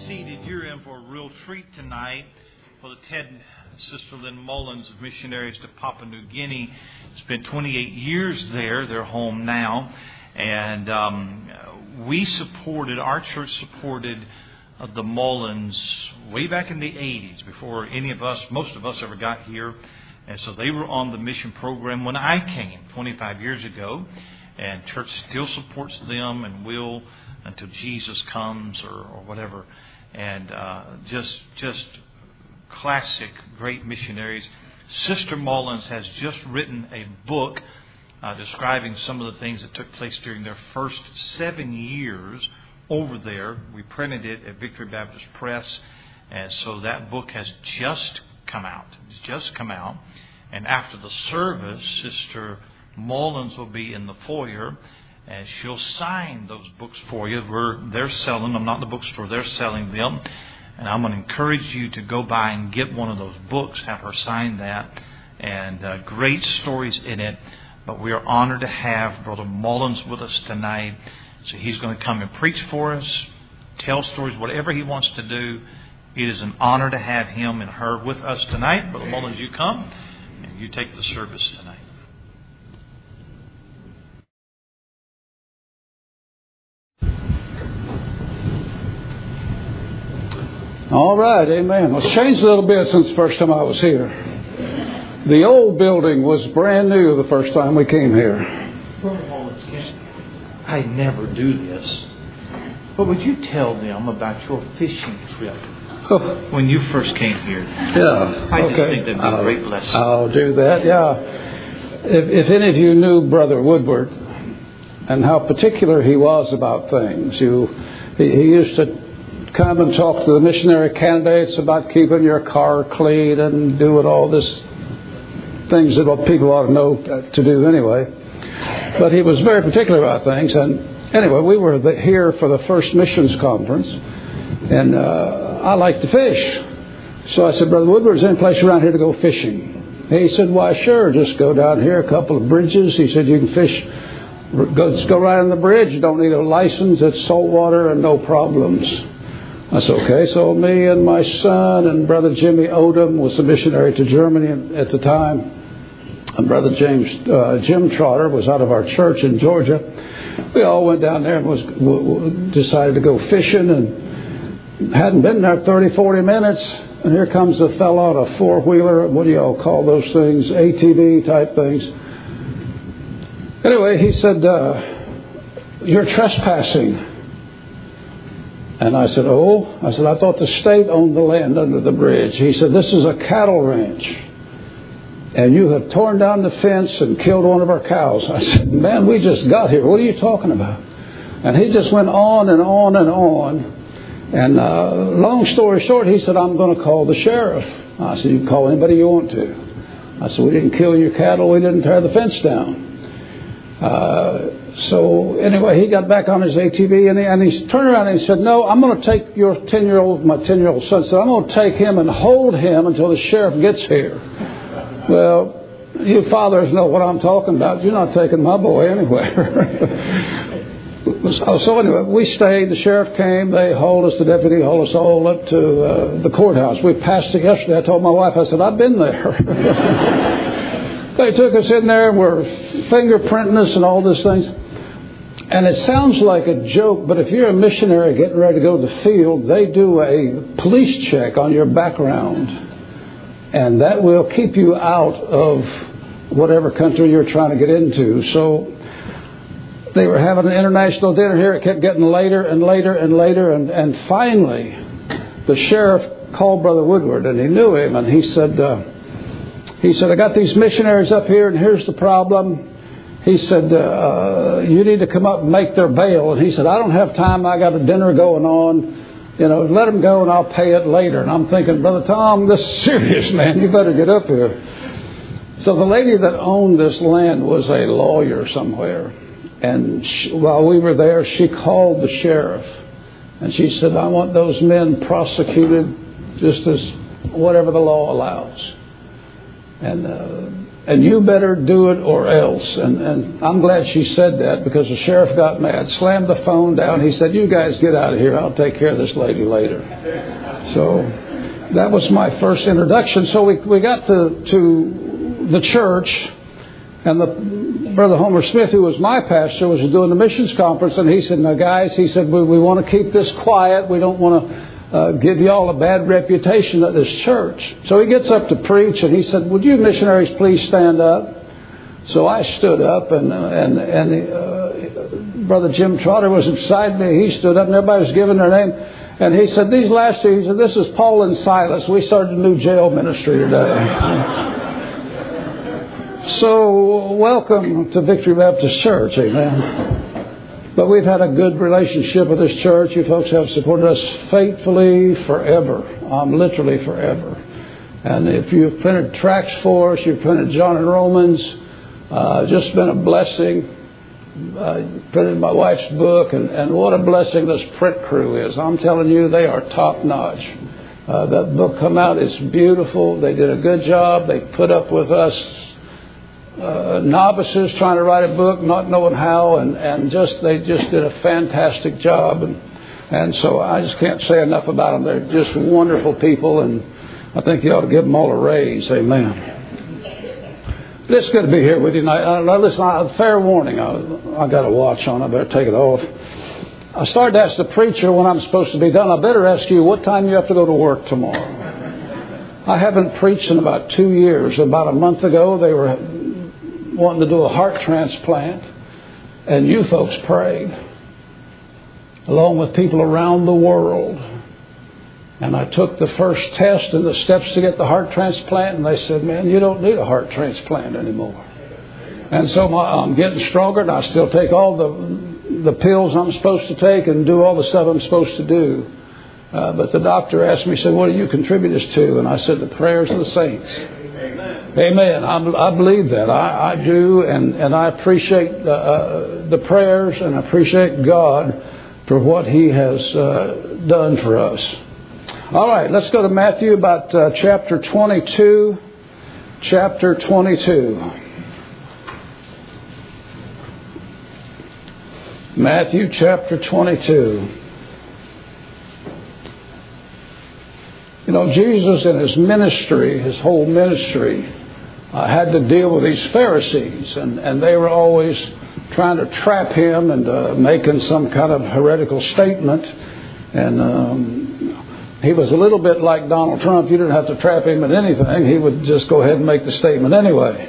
seated. You're in for a real treat tonight. Brother Ted and Sister Lynn Mullins of Missionaries to Papua New Guinea spent 28 years there. They're home now. And our church supported the Mullins way back in the 80s, before most of us ever got here. And so they were on the mission program when I came 25 years ago. And church still supports them and will until Jesus comes or whatever. And just classic, great missionaries. Sister Mullins has just written a book describing some of the things that took place during their first 7 years over there. We printed it at Victory Baptist Press. And so that book has just come out. It's just come out. And after the service, Sister Mullins will be in the foyer, and she'll sign those books for you. They're selling them, not in the bookstore. They're selling them. And I'm going to encourage you to go by and get one of those books, have her sign that. And great stories in it. But we are honored to have Brother Mullins with us tonight. So he's going to come and preach for us, tell stories, whatever he wants to do. It is an honor to have him and her with us tonight. Brother Mullins, you come and you take the service tonight. All right, amen. Well, it's changed a little bit since the first time I was here. The old building was brand new the first time we came here. I never do this, but would you tell them about your fishing trip when you first came here? Yeah. I just think that'd be a great blessing. I'll do that, yeah. If any of you knew Brother Woodward and how particular he was about things, he used to come and talk to the missionary candidates about keeping your car clean and doing all this things that people ought to know to do anyway. But he was very particular about things. And anyway, we were here for the first missions conference, and I like to fish. So I said, Brother Woodward, is there any place around here to go fishing? He said, why, sure, just go down here, a couple of bridges. He said, you can fish, just go right on the bridge. You don't need a license. It's salt water and no problems. I said, okay. So me and my son and Brother Jimmy Odom was a missionary to Germany at the time. And Brother Jim Trotter was out of our church in Georgia. We all went down there and decided to go fishing, and hadn't been there 30, 40 minutes. And here comes a fellow on a four-wheeler. What do y'all call those things? ATV type things. Anyway, he said, you're trespassing. And I said, I thought the state owned the land under the bridge. He said, this is a cattle ranch, and you have torn down the fence and killed one of our cows. I said, man, we just got here. What are you talking about? And he just went on and on and on. And long story short, he said, I'm going to call the sheriff. I said, you can call anybody you want to. I said, we didn't kill your cattle. We didn't tear the fence down. So anyway, he got back on his ATV and he turned around and he said, no, I'm going to take my 10-year-old son said, I'm going to take him and hold him until the sheriff gets here. Well, you fathers know what I'm talking about. You're not taking my boy anywhere. So anyway, we stayed. The sheriff came. They hauled us, the deputy hauled us all up to the courthouse. We passed it yesterday. I told my wife, I said, I've been there. They took us in there and were fingerprinting us and all these things. And it sounds like a joke, but if you're a missionary getting ready to go to the field, they do a police check on your background. And that will keep you out of whatever country you're trying to get into. So they were having an international dinner here. It kept getting later and later and later. And finally, the sheriff called Brother Woodward, and he knew him. And he said, I got these missionaries up here, and here's the problem. He said, you need to come up and make their bail. And he said, I don't have time. I got a dinner going on. Let them go and I'll pay it later. And I'm thinking, Brother Tom, this is serious, man. You better get up here. So the lady that owned this land was a lawyer somewhere. And while we were there, she called the sheriff. And she said, I want those men prosecuted just as whatever the law allows. And and you better do it or else. And I'm glad she said that, because the sheriff got mad, slammed the phone down. He said, you guys get out of here. I'll take care of this lady later. So that was my first introduction. So we got to the church, and Brother Homer Smith, who was my pastor, was doing the missions conference. And he said, now guys, he said, we want to keep this quiet. We don't want to give you all a bad reputation at this church. So he gets up to preach, and he said, would you missionaries please stand up? So I stood up, and Brother Jim Trotter was beside me. He stood up, and everybody was giving their name. And he said, these last two, he said, this is Paul and Silas. We started a new jail ministry today. So welcome to Victory Baptist Church, amen. But we've had a good relationship with this church. You folks have supported us faithfully forever, literally forever. And if you've printed tracts for us, you've printed John and Romans, just been a blessing. Printed my wife's book, and what a blessing this print crew is. I'm telling you, they are top notch. That book come out, it's beautiful. They did a good job. They put up with us novices trying to write a book, not knowing how, and they just did a fantastic job. And so I just can't say enough about them. They're just wonderful people, and I think you ought to give them all a raise. Amen. But it's good to be here with you tonight. Listen, fair warning, I got a watch on. I better take it off. I started to ask the preacher when I'm supposed to be done. I better ask you what time you have to go to work tomorrow. I haven't preached in about 2 years. About a month ago, they were wanting to do a heart transplant, and you folks prayed, along with people around the world. And I took the first test and the steps to get the heart transplant, and they said, man, you don't need a heart transplant anymore. And so I'm getting stronger, and I still take all the pills I'm supposed to take and do all the stuff I'm supposed to do. But the doctor asked me, said, what do you contribute this to? And I said, the prayers of the saints. Amen. I believe that. I do, and I appreciate the prayers, and I appreciate God for what He has done for us. All right, let's go to Matthew, about chapter 22. Chapter 22. Matthew chapter 22. You know, Jesus in His ministry, His whole ministry, had to deal with these Pharisees, and they were always trying to trap Him and making some kind of heretical statement. And he was a little bit like Donald Trump. You didn't have to trap him in anything. He would just go ahead and make the statement anyway.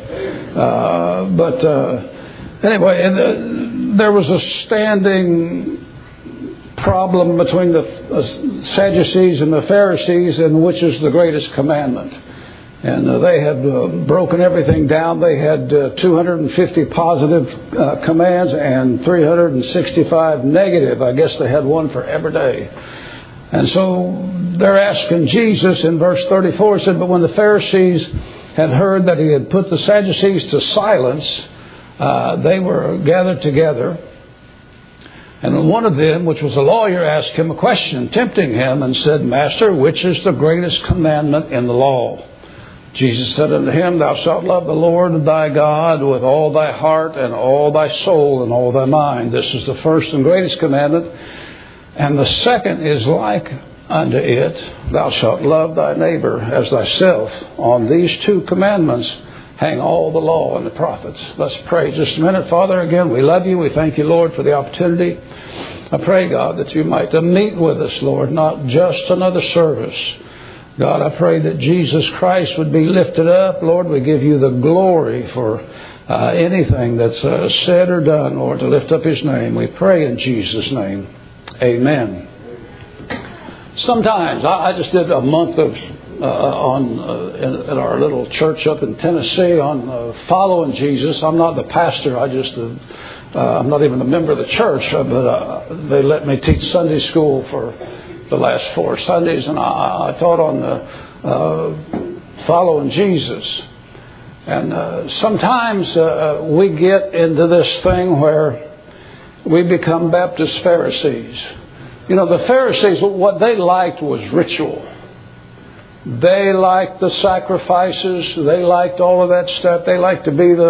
Anyway, there was a standing problem between the Sadducees and the Pharisees, and which is the greatest commandment. And they had broken everything down. They had 250 positive commands and 365 negative. I guess they had one for every day. And so they're asking Jesus in verse 34, he said, but when the Pharisees had heard that He had put the Sadducees to silence, they were gathered together. And one of them, which was a lawyer, asked Him a question, tempting Him, and said, Master, which is the greatest commandment in the law? Jesus said unto him, Thou shalt love the Lord thy God with all thy heart and all thy soul and all thy mind. This is the first and greatest commandment. And the second is like unto it, Thou shalt love thy neighbor as thyself. On these two commandments hang all the law and the prophets. Let's pray just a minute. Father, again, we love you. We thank you, Lord, for the opportunity. I pray, God, that you might meet with us, Lord, not just another service. God, I pray that Jesus Christ would be lifted up. Lord, we give you the glory for anything that's said or done, Lord, to lift up His name. We pray in Jesus' name. Amen. Sometimes, I just did a month of in our little church up in Tennessee on following Jesus. I'm not the pastor. I'm not even a member of the church, but they let me teach Sunday school for the last 4 Sundays, and I taught on following Jesus. And sometimes we get into this thing where we become Baptist Pharisees. You know, the Pharisees, what they liked was ritual. They liked the sacrifices. They liked all of that stuff. They liked to be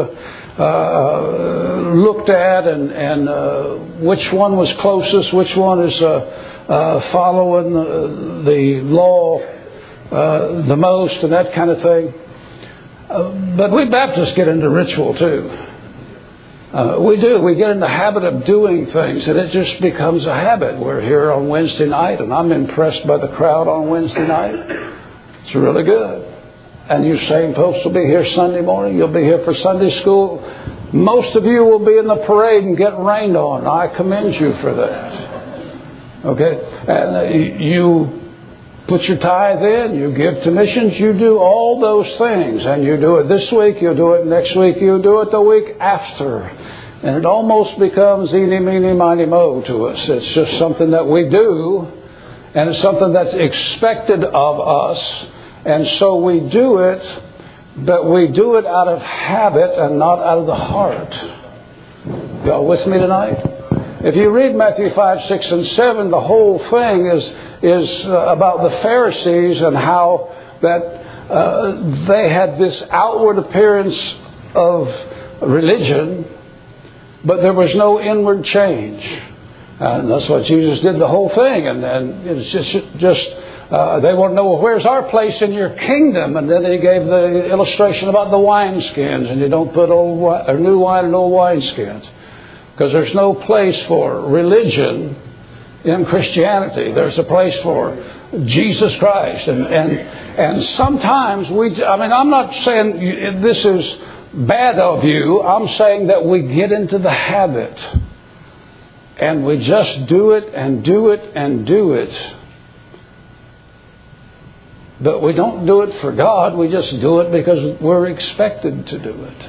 looked at and which one was closest, which one is following the law the most, and that kind of thing. But we Baptists get into ritual too. We do. We get in the habit of doing things, and it just becomes a habit. We're here on Wednesday night, and I'm impressed by the crowd on Wednesday night. It's really good. And you same folks will be here Sunday morning. You'll be here for Sunday school. Most of you will be in the parade and get rained on. I commend you for that. Okay? And you put your tithe in. You give to missions. You do all those things. And you do it this week. You'll do it next week. You'll do it the week after. And it almost becomes eeny, meeny, miny, mo to us. It's just something that we do. And it's something that's expected of us. And so we do it, but we do it out of habit and not out of the heart. Y'all with me tonight? If you read Matthew 5, 6, and 7, the whole thing is about the Pharisees and how that they had this outward appearance of religion, but there was no inward change. And that's what Jesus did the whole thing. And it's just they want to know, well, where's our place in your kingdom? And then he gave the illustration about the wineskins. And you don't put new wine in old wineskins. Because there's no place for religion in Christianity. There's a place for Jesus Christ. And sometimes I'm not saying this is bad of you. I'm saying that we get into the habit. And we just do it and do it and do it. But we don't do it for God. We just do it because we're expected to do it.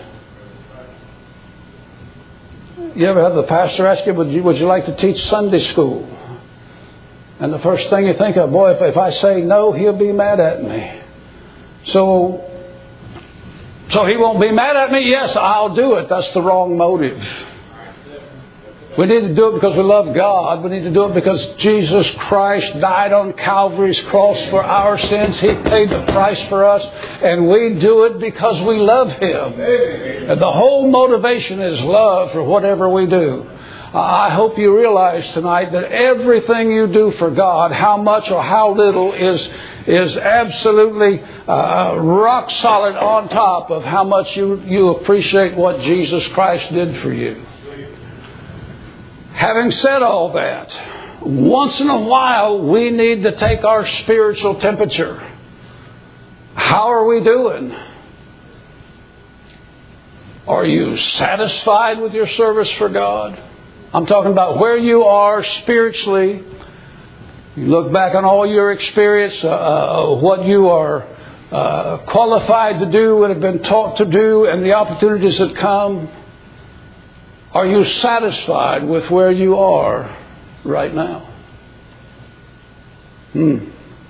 You ever have the pastor ask you, would you like to teach Sunday school? And the first thing you think of, boy, if I say no, he'll be mad at me. So he won't be mad at me? Yes, I'll do it. That's the wrong motive. We need to do it because we love God. We need to do it because Jesus Christ died on Calvary's cross for our sins. He paid the price for us. And we do it because we love Him. And the whole motivation is love for whatever we do. I hope you realize tonight that everything you do for God, how much or how little, is absolutely rock solid on top of how much you appreciate what Jesus Christ did for you. Having said all that, once in a while we need to take our spiritual temperature. How are we doing? Are you satisfied with your service for God? I'm talking about where you are spiritually. You look back on all your experience, what you are qualified to do, what have been taught to do, and the opportunities that come. Are you satisfied with where you are right now? You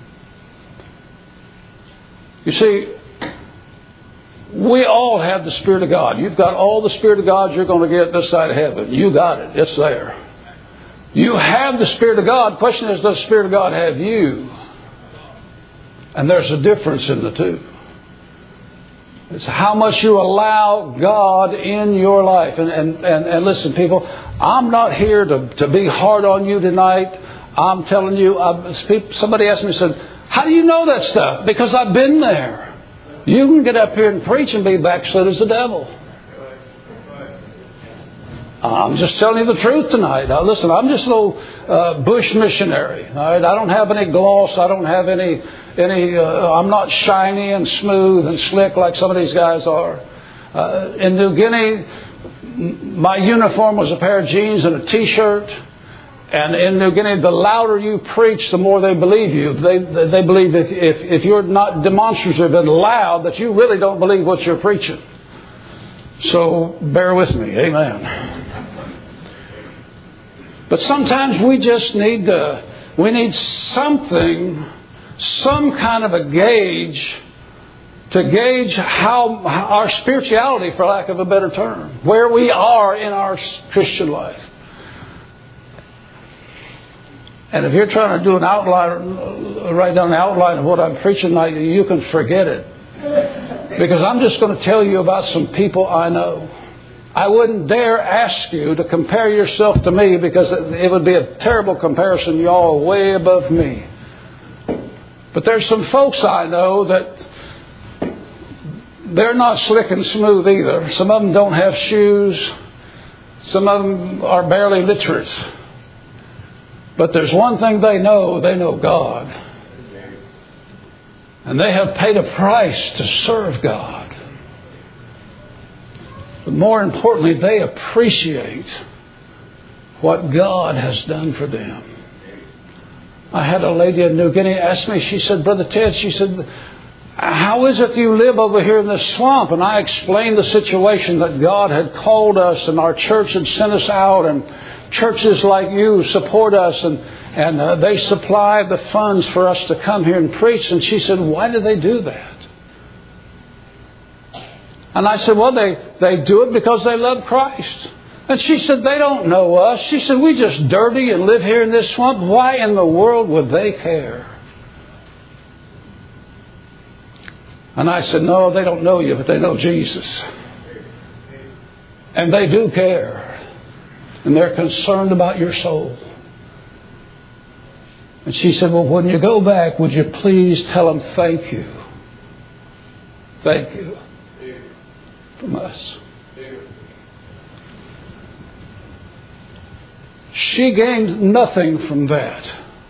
see, we all have the Spirit of God. You've got all the Spirit of God you're going to get this side of heaven. You got it. It's there. You have the Spirit of God. The question is, does the Spirit of God have you? And there's a difference in the two. It's how much you allow God in your life. And listen, people, I'm not here to be hard on you tonight. I'm telling you, somebody asked me, said, how do you know that stuff? Because I've been there. You can get up here and preach and be backslid as the devil. I'm just telling you the truth tonight. Now, listen, I'm just a little bush missionary. All right? I don't have any gloss. I don't have any. I'm not shiny and smooth and slick like some of these guys are. In New Guinea, my uniform was a pair of jeans and a T-shirt. And in New Guinea, the louder you preach, the more they believe you. They believe if you're not demonstrative and loud, that you really don't believe what you're preaching. So bear with me. Amen. But sometimes we just need something, some kind of a gauge to gauge how our spirituality, for lack of a better term, where we are in our Christian life. And if you're trying to do an outline, write down an outline of what I'm preaching tonight, you can forget it. Because I'm just going to tell you about some people I know. I wouldn't dare ask you to compare yourself to me, because it would be a terrible comparison. Y'all are way above me. But there's some folks I know that they're not slick and smooth either. Some of them don't have shoes. Some of them are barely literate. But there's one thing they know God. And they have paid a price to serve God. But more importantly, they appreciate what God has done for them. I had a lady in New Guinea ask me, she said, Brother Ted, she said, how is it you live over here in this swamp? And I explained the situation, that God had called us and our church had sent us out, and churches like you support us, and they supply the funds for us to come here and preach. And she said, why do they do that? And I said, well, they do it because they love Christ. And she said, they don't know us. She said, we just dirty and live here in this swamp. Why in the world would they care? And I said, no, they don't know you, but they know Jesus. And they do care. And they're concerned about your soul. And she said, well, when you go back, would you please tell them thank you? Thank you. From us. She gained nothing from that.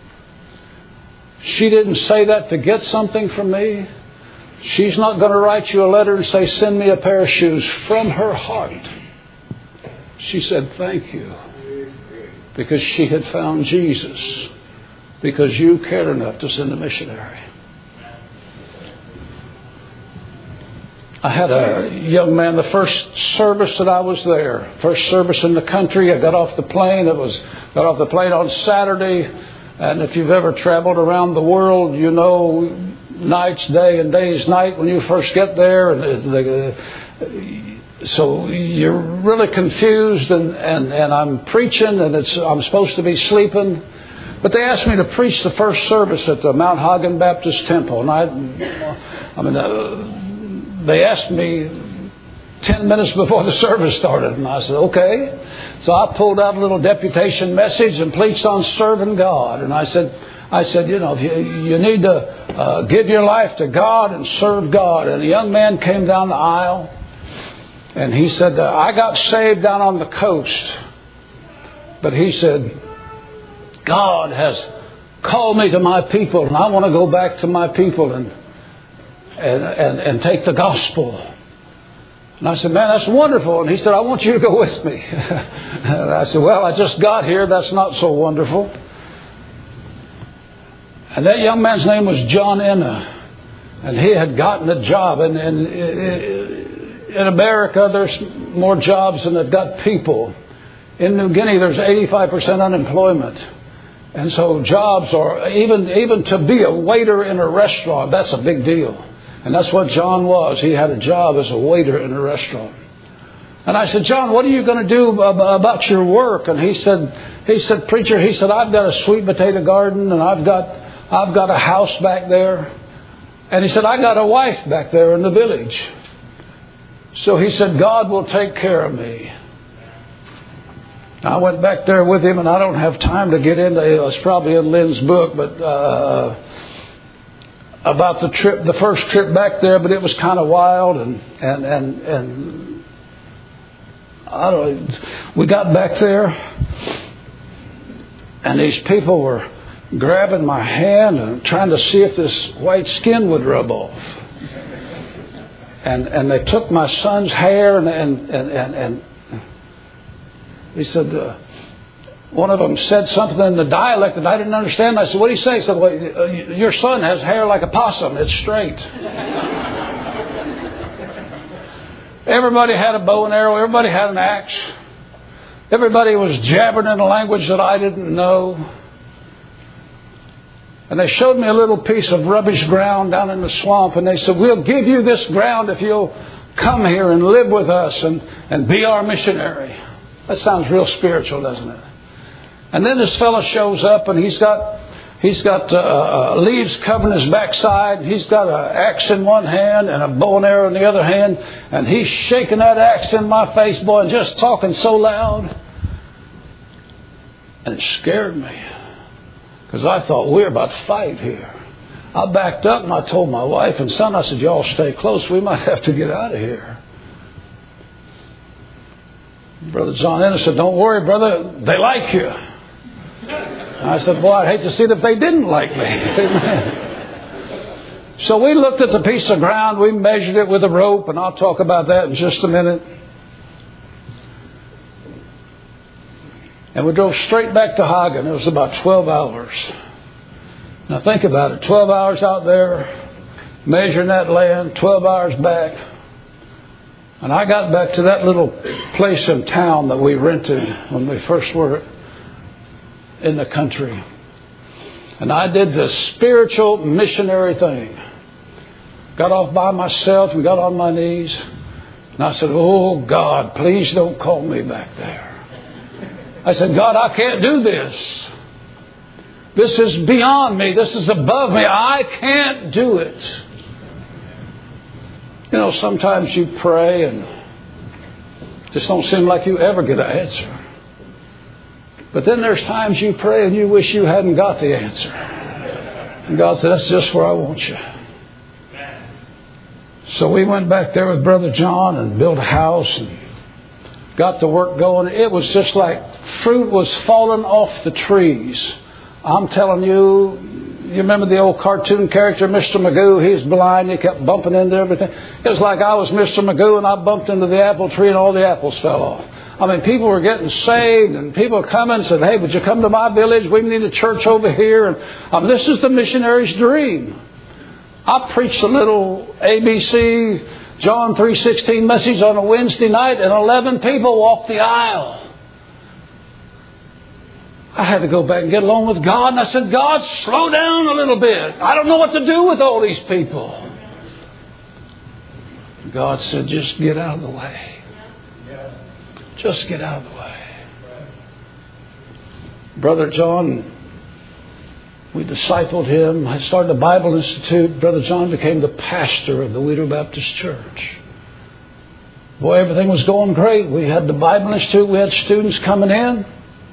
She didn't say that to get something from me. She's not going to write you a letter and say, send me a pair of shoes. From her heart, she said, thank you. Because she had found Jesus. Because you cared enough to send a missionary. I had a young man, the first service that I was there, first service in the country. I got off the plane. Got off the plane on Saturday. And if you've ever traveled around the world, you know night's day and day's night when you first get there. So you're really confused, and I'm preaching, and I'm supposed to be sleeping. But they asked me to preach the first service at the Mount Hagen Baptist Temple. And they asked me 10 minutes before the service started. And I said, okay. So I pulled out a little deputation message and preached on serving God. And I said, you know, you need to give your life to God and serve God. And a young man came down the aisle. And he said, I got saved down on the coast. But he said, God has called me to my people, and I want to go back to my people and take the gospel. And I said, man, that's wonderful. And he said, I want you to go with me. And I said, well, I just got here. That's not so wonderful. And that young man's name was John Enna. And he had gotten a job. And in America, there's more jobs than they've got people. In New Guinea, there's 85% unemployment. And so jobs are, even to be a waiter in a restaurant, that's a big deal. And that's what John was. He had a job as a waiter in a restaurant. And I said, John, what are you going to do about your work? And he said, preacher, he said, I've got a sweet potato garden, and I've got a house back there. And he said, I got a wife back there in the village. So he said, God will take care of me. I went back there with him, and I don't have time to get into it. It's probably in Lynn's book, but about the first trip back there. But it was kind of wild, and I don't know. We got back there, and these people were grabbing my hand and trying to see if this white skin would rub off. And they took my son's hair and he said, one of them said something in the dialect that I didn't understand. I said, what did he say? He said, well, your son has hair like a possum. It's straight. Everybody had a bow and arrow. Everybody had an axe. Everybody was jabbering in a language that I didn't know. And they showed me a little piece of rubbish ground down in the swamp. And they said, we'll give you this ground if you'll come here and live with us and be our missionary. That sounds real spiritual, doesn't it? And then this fellow shows up, and he's got leaves covering his backside. He's got an axe in one hand and a bow and arrow in the other hand. And he's shaking that axe in my face, boy, and just talking so loud. And it scared me. Because I thought, we're about to fight here. I backed up and I told my wife and son, I said, y'all stay close. We might have to get out of here. Brother John Ennis said, don't worry, brother. They like you. I said, boy, I'd hate to see it if they didn't like me. So we looked at the piece of ground. We measured it with a rope, and I'll talk about that in just a minute. And we drove straight back to Hagen. It was about 12 hours. Now think about it. 12 hours out there, measuring that land, 12 hours back. And I got back to that little place in town that we rented when we first were in the country. And I did the spiritual missionary thing. Got off by myself and got on my knees. And I said, oh, God, please don't call me back there. I said, God, I can't do this. This is beyond me. This is above me. I can't do it. You know, sometimes you pray and it just don't seem like you ever get an answer. But then there's times you pray and you wish you hadn't got the answer. And God said, that's just where I want you. So we went back there with Brother John and built a house and got the work going. It was just like fruit was falling off the trees. I'm telling you, you remember the old cartoon character, Mr. Magoo? He's blind. He kept bumping into everything. It was like I was Mr. Magoo and I bumped into the apple tree and all the apples fell off. I mean, people were getting saved and people were coming and said, hey, would you come to my village? We need a church over here. And this is the missionary's dream. I preached a little ABC John 3:16 message on a Wednesday night and 11 people walked the aisle. I had to go back and get along with God. And I said, God, slow down a little bit. I don't know what to do with all these people. God said, just get out of the way. Just get out of the way. Brother John, we discipled him. I started the Bible Institute. Brother John became the pastor of the Wheater Baptist Church. Boy, everything was going great. We had the Bible Institute. We had students coming in.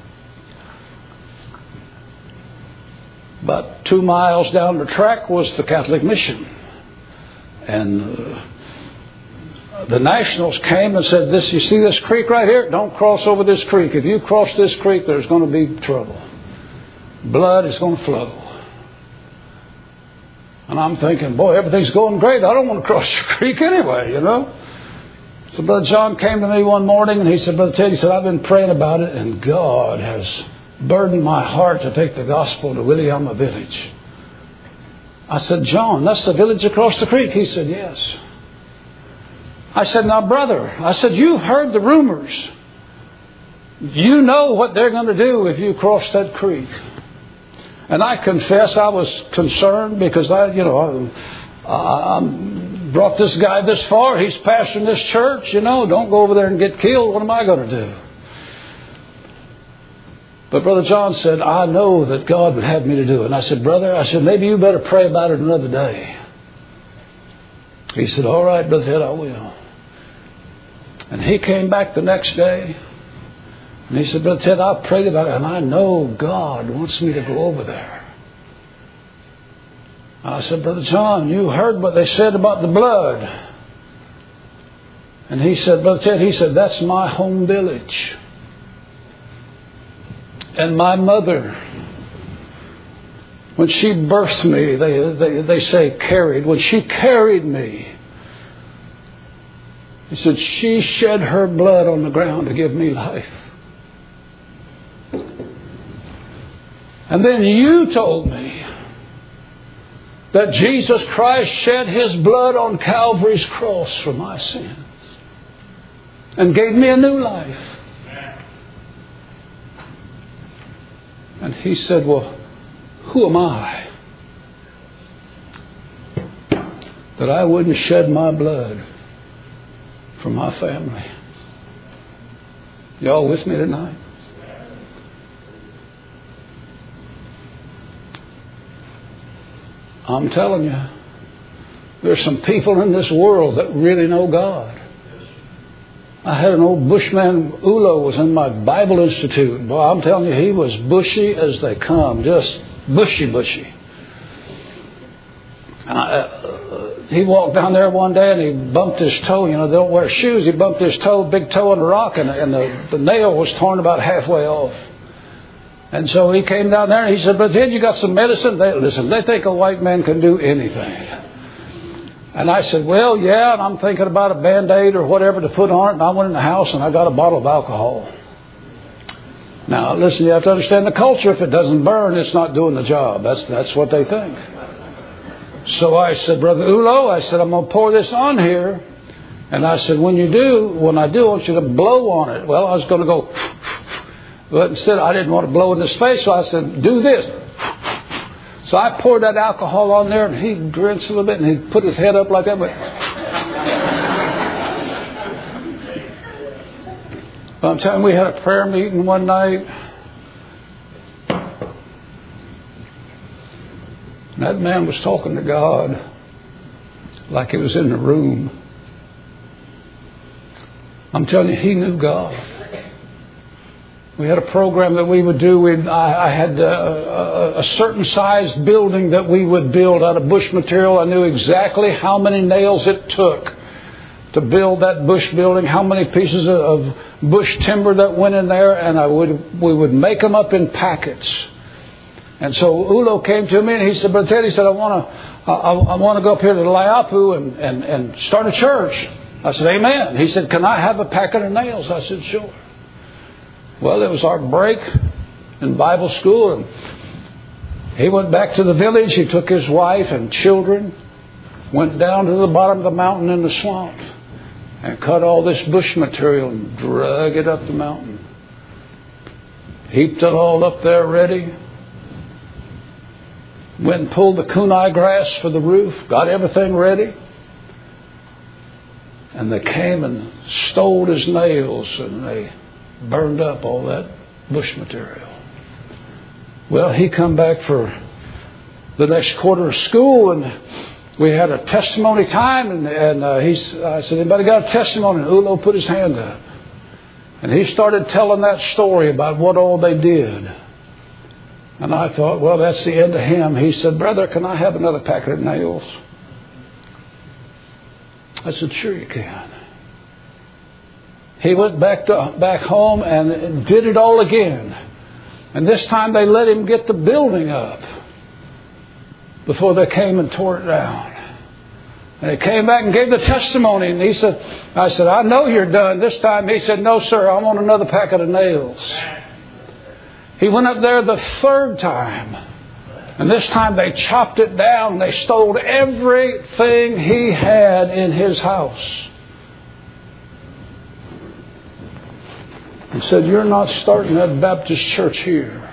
About 2 miles down the track was the Catholic Mission. And the Nationals came and said, you see this creek right here? Don't cross over this creek. If you cross this creek, there's going to be trouble. Blood is going to flow. And I'm thinking, boy, everything's going great. I don't want to cross the creek anyway, you know. So Brother John came to me one morning and he said, Brother Ted, he said, I've been praying about it and God has burdened my heart to take the gospel to Williama Village. I said, John, that's the village across the creek. He said, yes. I said, now, brother, I said, you've heard the rumors. You know what they're going to do if you cross that creek. And I confess I was concerned because I brought this guy this far. He's pastoring this church. Don't go over there and get killed. What am I going to do? But Brother John said, I know that God would have me to do it. And I said, brother, maybe you better pray about it another day. He said, all right, Brother Ted, I will. And he came back the next day. And he said, Brother Ted, I prayed about it. And I know God wants me to go over there. And I said, Brother John, you heard what they said about the blood. And he said, Brother Ted, he said, that's my home village. And my mother, when she birthed me, they say carried. When she carried me, he said, she shed her blood on the ground to give me life. And then you told me that Jesus Christ shed His blood on Calvary's cross for my sins and gave me a new life. And he said, well, who am I that I wouldn't shed my blood for my family? Y'all with me tonight? I'm telling you, there's some people in this world that really know God. I had an old bushman, Ulo, was in my Bible Institute. Boy, I'm telling you, he was bushy as they come, just bushy. He walked down there one day and he bumped his toe. You know, they don't wear shoes. He bumped his toe, big toe in a rock, and the nail was torn about halfway off. And so he came down there and he said, "Brother Ted, you got some medicine?" They think a white man can do anything. And I said, "Well, yeah, and I'm thinking about a Band-Aid or whatever to put on it." And I went in the house and I got a bottle of alcohol. Now, listen, you have to understand the culture. If it doesn't burn, it's not doing the job. That's what they think. So I said, "Brother Ulo," I said, "I'm going to pour this on here." And I said, when I do, I want you to blow on it. Well, I was going to go, but instead I didn't want to blow in his face. So I said, "Do this." So I poured that alcohol on there, and he grinced a little bit, and he put his head up like that. But I'm telling you, we had a prayer meeting one night. And that man was talking to God like he was in the room. I'm telling you, he knew God. We had a program that we would do. I had a certain sized building that we would build out of bush material. I knew exactly how many nails it took to build that bush building, how many pieces of bush timber that went in there, and we would make them up in packets. And so Ulo came to me and he said, "Brother Ted," he said, I want to go up here to Laiapu and start a church. I said, "Amen." He said, "Can I have a packet of nails?" I said, "Sure." Well, it was our break in Bible school, and he went back to the village. He took his wife and children, went down to the bottom of the mountain in the swamp, and cut all this bush material and drug it up the mountain. Heaped it all up there ready. Went and pulled the kunai grass for the roof, got everything ready. And they came and stole his nails, and they burned up all that bush material. Well, he come back for the next quarter of school, and we had a testimony time, and I said, "Anybody got a testimony?" And Ulo put his hand up. And he started telling that story about what all they did. And I thought, well, that's the end of him. He said, "Brother, can I have another packet of nails?" I said, "Sure you can." He went back home and did it all again. And this time they let him get the building up before they came and tore it down. And he came back and gave the testimony. And I said, "I know you're done this time." He said, "No, sir, I want another packet of nails." He went up there the third time. And this time they chopped it down. They stole everything he had in his house. And said, "You're not starting that Baptist church here."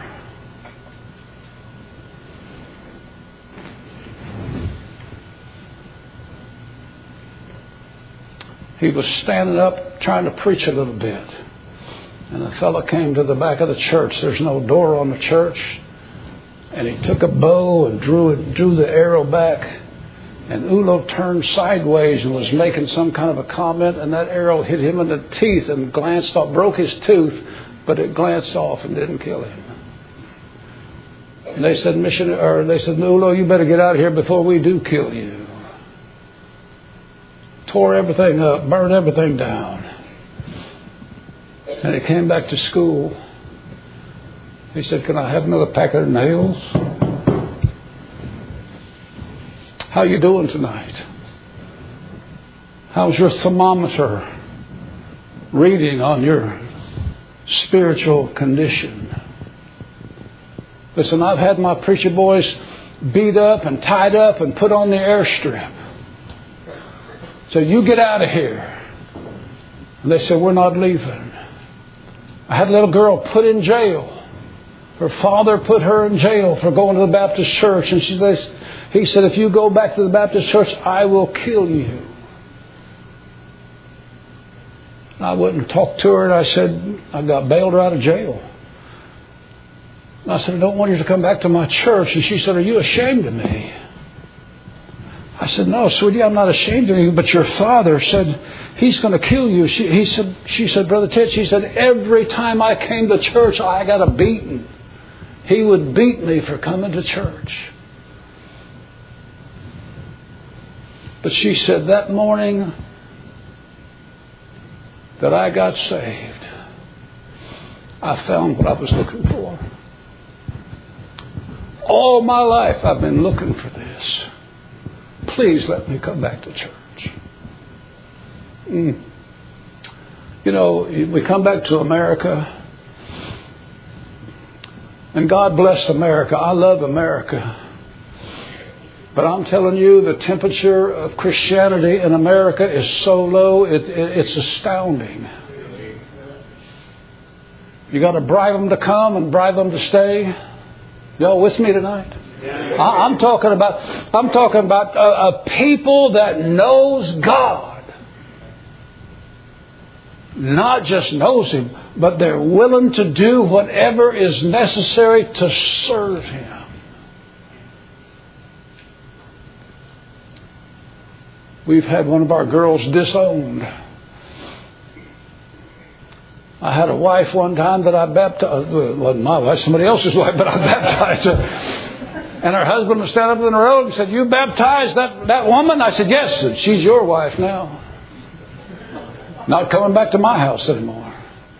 He was standing up trying to preach a little bit. And a fellow came to the back of the church. There's no door on the church. And he took a bow and drew the arrow back. And Ulo turned sideways and was making some kind of a comment, and that arrow hit him in the teeth and glanced off, broke his tooth, but it glanced off and didn't kill him. And they said, "Ulo, you better get out of here before we do kill you." Tore everything up, burned everything down. And he came back to school. He said, "Can I have another packet of nails?" "How you doing tonight? How's your thermometer reading on your spiritual condition?" Listen, I've had my preacher boys beat up and tied up and put on the airstrip. So you get out of here. And they said, "We're not leaving." I had a little girl put in jail. Her father put her in jail for going to the Baptist church. And he said, "If you go back to the Baptist church, I will kill you." And I went and talked to her, and I said, I bailed her out of jail. And I said, "I don't want you to come back to my church." And she said, "Are you ashamed of me?" I said, no, sweetie, I'm not ashamed of you, but your father said he's going to kill you. She said, Brother Ted, she said, every time I came to church, I got a beating. He would beat me for coming to church. But she said, that morning that I got saved, I found what I was looking for. All my life I've been looking for this. Please let me come back to church. You know, we come back to America. And God bless America. I love America. But I'm telling you, the temperature of Christianity in America is so low, it's astounding. You got to bribe them to come and bribe them to stay. Y'all with me tonight? I'm talking about a people that knows God. Not just knows Him, but they're willing to do whatever is necessary to serve Him. We've had one of our girls disowned. I had a wife one time that I baptized. Well, it wasn't my wife, somebody else's wife, but I baptized her. And her husband was standing up in the road and said, you baptized that woman? I said, yes. And she's your wife now. Not coming back to my house anymore.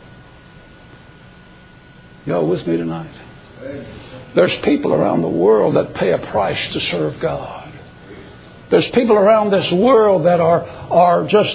Y'all with me tonight? There's people around the world that pay a price to serve God. There's people around this world that are just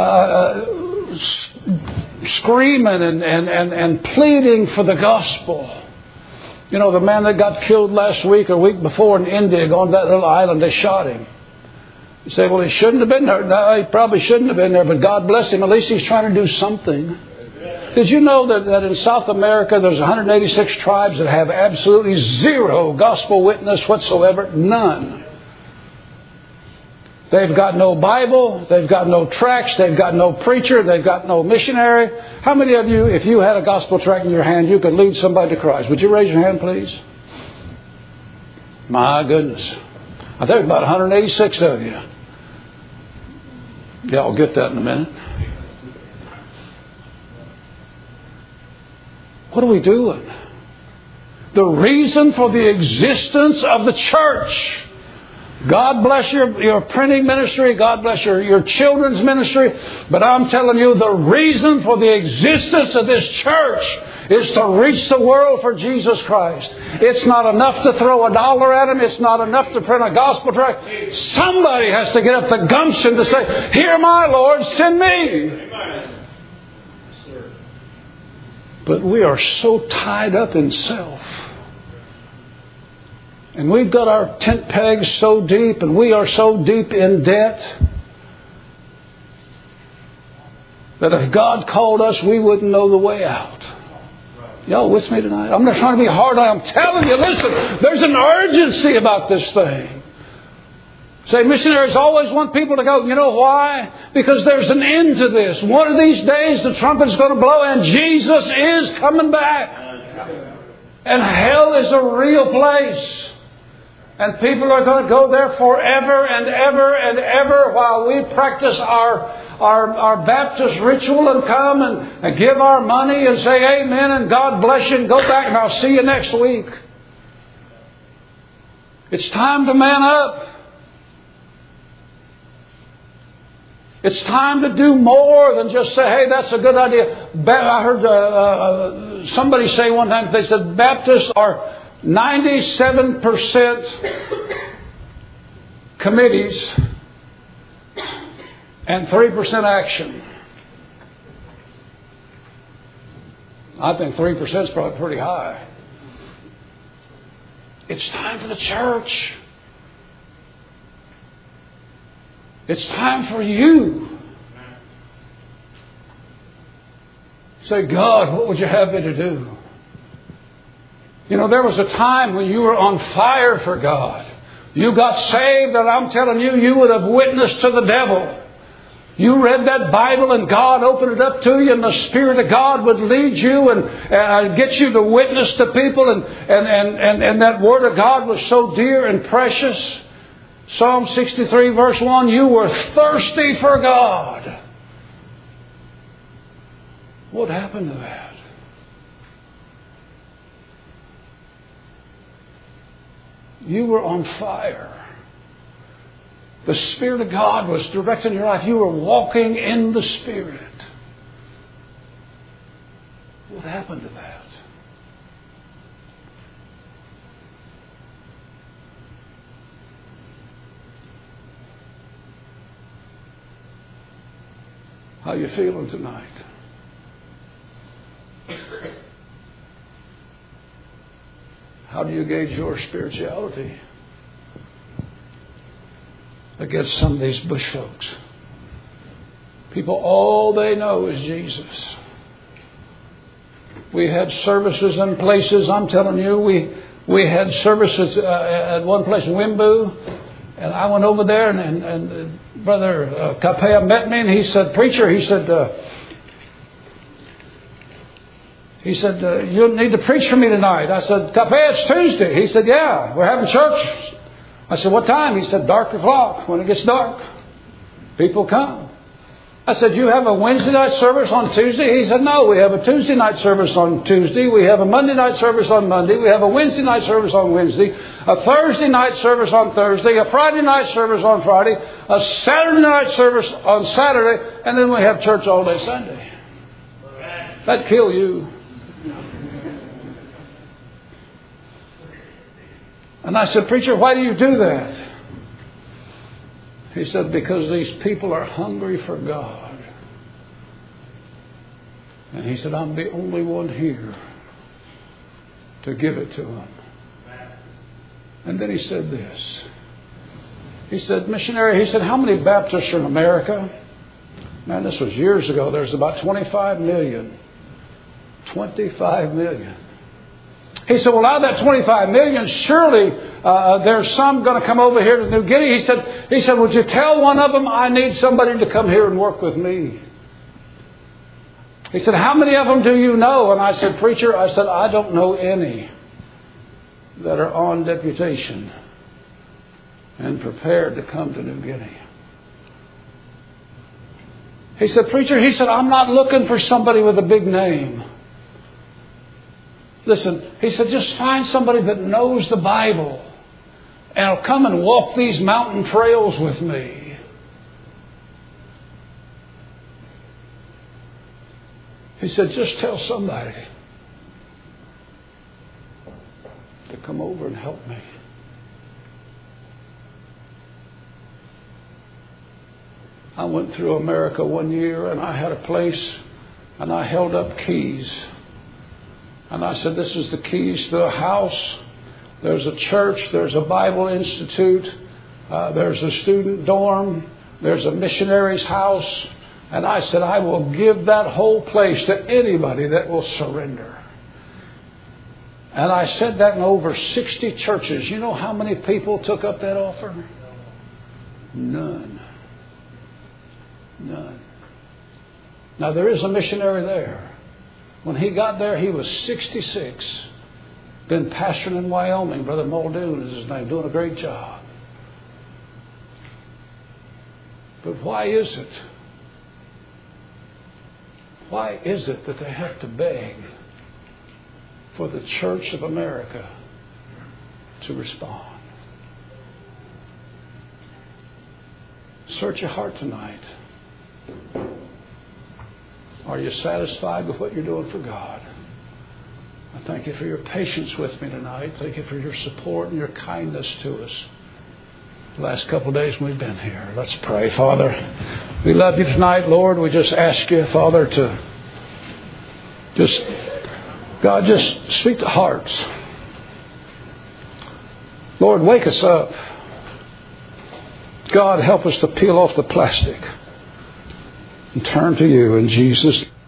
screaming and pleading for the gospel. You know, the man that got killed last week or week before in India, going to that little island, they shot him. You say, well, he shouldn't have been there. No, he probably shouldn't have been there, but God bless him. At least he's trying to do something. Did you know that in South America there's 186 tribes that have absolutely zero gospel witness whatsoever? None. They've got no Bible. They've got no tracts. They've got no preacher. They've got no missionary. How many of you, if you had a gospel tract in your hand, you could lead somebody to Christ? Would you raise your hand, please? My goodness. I think about 186 of you. Yeah, I'll get that in a minute. What are we doing? The reason for the existence of the church. God bless your printing ministry. God bless your children's ministry. But I'm telling you, the reason for the existence of this church is to reach the world for Jesus Christ. It's not enough to throw $1 at them. It's not enough to print a gospel tract. Somebody has to get up the gumption to say, here, my Lord, send me. But we are so tied up in self. And we've got our tent pegs so deep, and we are so deep in debt, that if God called us, we wouldn't know the way out. Y'all with me tonight? I'm not trying to be hard on you. I'm telling you, listen, there's an urgency about this thing. Say, missionaries always want people to go. You know why? Because there's an end to this. One of these days the trumpet's going to blow and Jesus is coming back. And hell is a real place. And people are going to go there forever and ever and ever while we practice our Baptist ritual and come and give our money and say amen and God bless you and go back and I'll see you next week. It's time to man up. It's time to do more than just say, hey, that's a good idea. I heard somebody say one time, they said Baptists are 97% committees and 3% action. I think 3% is probably pretty high. It's time for the church. It's time for you. Say, God, what would you have me to do? You know, there was a time when you were on fire for God. You got saved, and I'm telling you, you would have witnessed to the devil. You read that Bible and God opened it up to you and the Spirit of God would lead you and get you to witness to people and that Word of God was so dear and precious. Psalm 63 verse 1, you were thirsty for God. What happened to that? You were on fire. The Spirit of God was directing your life. You were walking in the Spirit. What happened to that? How you feeling tonight? How do you gauge your spirituality against some of these bush folks? People, all they know is Jesus. We had services in places, I'm telling you, we had services at one place in Wimbu, and I went over there, and Brother Capea met me, and he said, preacher, he said, you need to preach for me tonight. I said, Capea, it's Tuesday. He said, yeah, we're having church. I said, what time? He said, dark o'clock. When it gets dark, people come. I said, you have a Wednesday night service on Tuesday? He said, no, we have a Tuesday night service on Tuesday. We have a Monday night service on Monday. We have a Wednesday night service on Wednesday. A Thursday night service on Thursday. A Friday night service on Friday. A Saturday night service on Saturday. And then we have church all day Sunday. That'd kill you. And I said, preacher, why do you do that? He said, because these people are hungry for God. And he said, I'm the only one here to give it to them. And then he said this. He said, missionary, he said, how many Baptists are in America? Man, this was years ago. There's about 25 million. 25 million. He said, well, out of that 25 million, surely there's some going to come over here to New Guinea. He said, would you tell one of them I need somebody to come here and work with me? He said, how many of them do you know? And I said, preacher, I said, I don't know any that are on deputation and prepared to come to New Guinea. He said, preacher, he said, I'm not looking for somebody with a big name. Listen, he said, just find somebody that knows the Bible and will come and walk these mountain trails with me. He said, just tell somebody to come over and help me. I went through America one year and I had a place and I held up keys. And I said, this is the keys to a house. There's a church. There's a Bible Institute. There's a student dorm. There's a missionary's house. And I said, I will give that whole place to anybody that will surrender. And I said that in over 60 churches. You know how many people took up that offer? None. None. Now there is a missionary there. When he got there, he was 66. Been pastoring in Wyoming. Brother Muldoon is his name. Doing a great job. But why is it? Why is it that they have to beg for the Church of America to respond? Search your heart tonight. Are you satisfied with what you're doing for God? I thank you for your patience with me tonight. Thank you for your support and your kindness to us. The last couple of days we've been here. Let's pray. Father, we love you tonight, Lord. We just ask you, Father, to just speak to hearts. Lord, wake us up. God, help us to peel off the plastic and turn to you in Jesus' name.